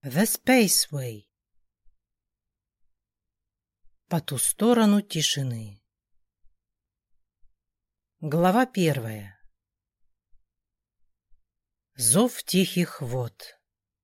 The Spaceway. По ту сторону тишины. Глава 1. Зов тихих вод.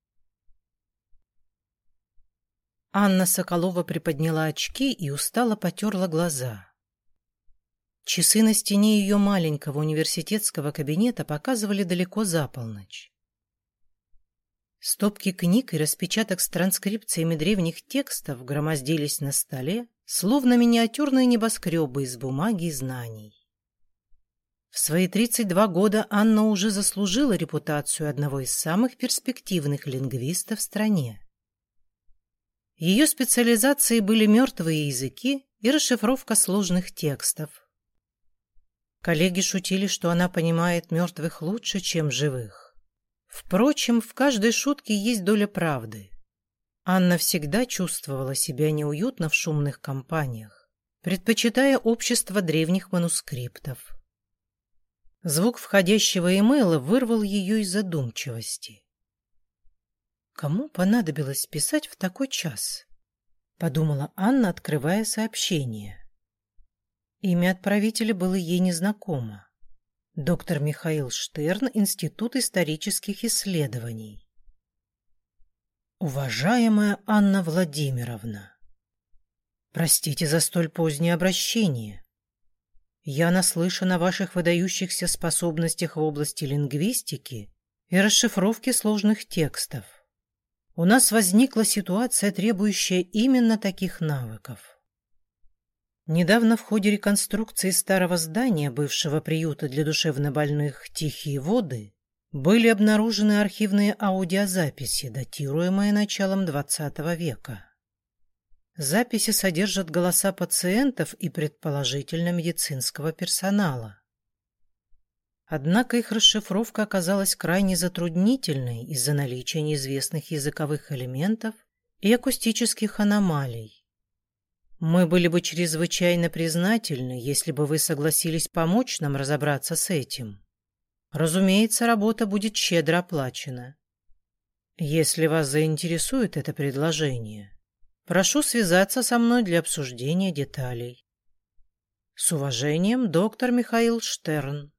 Анна Соколова приподняла очки и устало потерла глаза. Часы на стене ее маленького университетского кабинета показывали далеко за полночь. Стопки книг и распечаток с транскрипциями древних текстов громоздились на столе, словно миниатюрные небоскребы из бумаги и знаний. В свои 32 года Анна уже заслужила репутацию одного из самых перспективных лингвистов в стране. Ее специализацией были мертвые языки и расшифровка сложных текстов. Коллеги шутили, что она понимает мертвых лучше, чем живых. Впрочем, в каждой шутке есть доля правды. Анна всегда чувствовала себя неуютно в шумных компаниях, предпочитая общество древних манускриптов. Звук входящего имейла вырвал ее из задумчивости. «Кому понадобилось писать в такой час?» — подумала Анна, открывая сообщение. Имя отправителя было ей незнакомо. Доктор Михаил Штерн, Институт исторических исследований. Уважаемая Анна Владимировна, простите за столь позднее обращение. Я наслышан о ваших выдающихся способностях в области лингвистики и расшифровки сложных текстов. У нас возникла ситуация, требующая именно таких навыков. Недавно в ходе реконструкции старого здания бывшего приюта для душевнобольных «Тихие воды» были обнаружены архивные аудиозаписи, датируемые началом XX века. Записи содержат голоса пациентов и, предположительно, медицинского персонала. Однако их расшифровка оказалась крайне затруднительной из-за наличия неизвестных языковых элементов и акустических аномалий. Мы были бы чрезвычайно признательны, если бы вы согласились помочь нам разобраться с этим. Разумеется, работа будет щедро оплачена. Если вас заинтересует это предложение, прошу связаться со мной для обсуждения деталей. С уважением, доктор Михаил Штерн.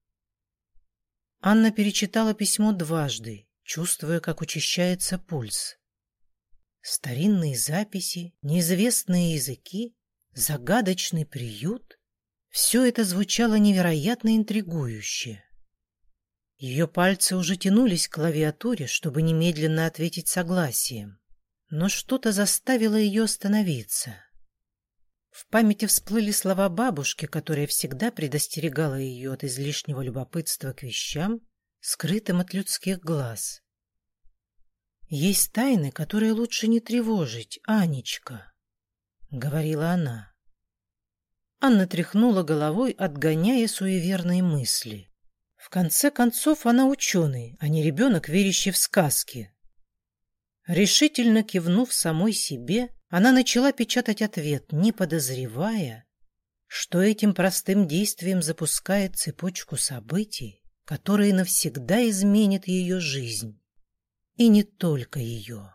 Анна перечитала письмо дважды, чувствуя, как учащается пульс. Старинные записи, неизвестные языки, загадочный приют — все это звучало невероятно интригующе. Ее пальцы уже тянулись к клавиатуре, чтобы немедленно ответить согласием, но что-то заставило ее остановиться. В памяти всплыли слова бабушки, которая всегда предостерегала ее от излишнего любопытства к вещам, скрытым от людских глаз. «Есть тайны, которые лучше не тревожить, Анечка», — говорила она. Анна тряхнула головой, отгоняя суеверные мысли. В конце концов, она ученый, а не ребенок, верящий в сказки. Решительно кивнув самой себе, она начала печатать ответ, не подозревая, что этим простым действием запускает цепочку событий, которые навсегда изменят ее жизнь. И не только ее.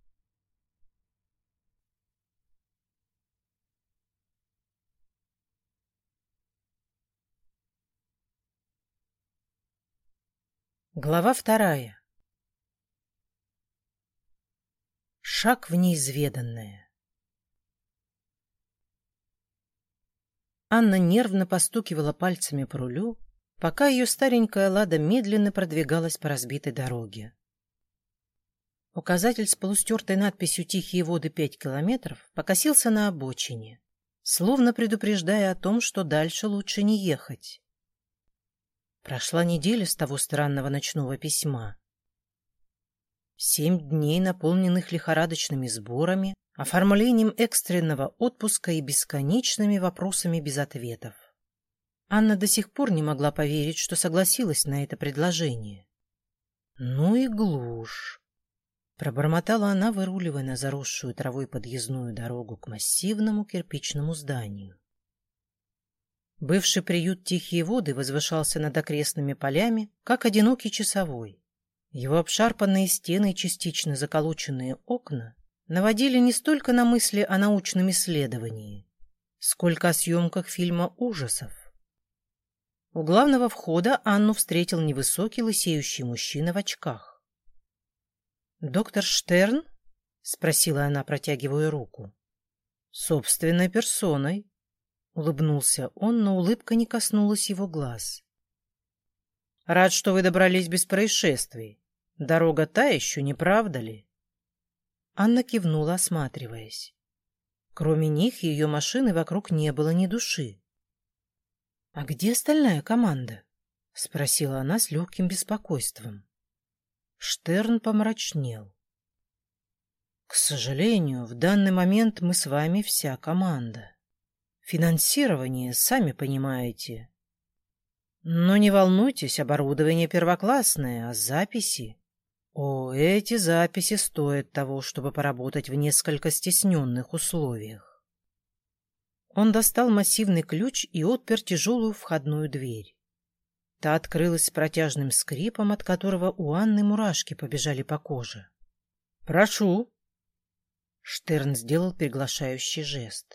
Глава 2. Шаг в неизведанное. Анна нервно постукивала пальцами по рулю, пока ее старенькая «Лада» медленно продвигалась по разбитой дороге. Указатель с полустертой надписью «Тихие воды 5 километров» покосился на обочине, словно предупреждая о том, что дальше лучше не ехать. Прошла неделя с того странного ночного письма. 7 дней, наполненных лихорадочными сборами, оформлением экстренного отпуска и бесконечными вопросами без ответов. Анна до сих пор не могла поверить, что согласилась на это предложение. «Ну и глушь!» Пробормотала она, выруливая на заросшую травой подъездную дорогу к массивному кирпичному зданию. Бывший приют «Тихие воды» возвышался над окрестными полями, как одинокий часовой. Его обшарпанные стены и частично заколоченные окна наводили не столько на мысли о научном исследовании, сколько о съемках фильма ужасов. У главного входа Анну встретил невысокий лысеющий мужчина в очках. «Доктор Штерн?» — спросила она, протягивая руку. «Собственной персоной», — улыбнулся он, но улыбка не коснулась его глаз. «Рад, что вы добрались без происшествий. Дорога та еще, не правда ли?» Анна кивнула, осматриваясь. Кроме них и ее машины вокруг не было ни души. «А где остальная команда?» — спросила она с легким беспокойством. Штерн помрачнел. «К сожалению, в данный момент мы с вами вся команда. Финансирование, сами понимаете. Но не волнуйтесь, оборудование первоклассное, а записи... О, эти записи стоят того, чтобы поработать в несколько стесненных условиях». Он достал массивный ключ и отпер тяжелую входную дверь. Та открылась с протяжным скрипом, от которого у Анны мурашки побежали по коже. «Прошу!» Штерн сделал приглашающий жест.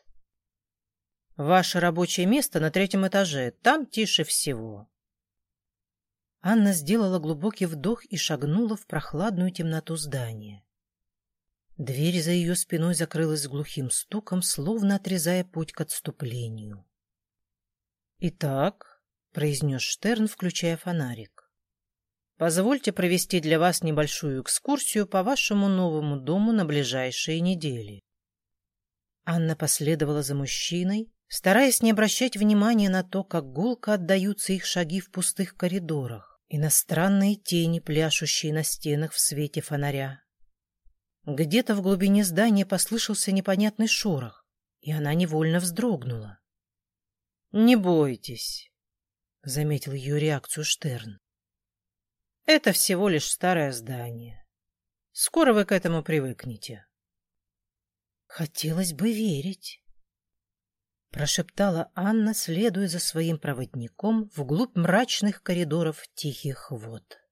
«Ваше рабочее место на 3-м этаже, там тише всего». Анна сделала глубокий вдох и шагнула в прохладную темноту здания. Дверь за ее спиной закрылась с глухим стуком, словно отрезая путь к отступлению. «Итак», — произнес Штерн, включая фонарик, — «позвольте провести для вас небольшую экскурсию по вашему новому дому на ближайшие недели». Анна последовала за мужчиной, стараясь не обращать внимания на то, как гулко отдаются их шаги в пустых коридорах и на странные тени, пляшущие на стенах в свете фонаря. Где-то в глубине здания послышался непонятный шорох, и она невольно вздрогнула. «Не бойтесь», — заметил ее реакцию Штерн. «Это всего лишь старое здание. Скоро вы к этому привыкнете». «Хотелось бы верить», — прошептала Анна, следуя за своим проводником вглубь мрачных коридоров тихих вод.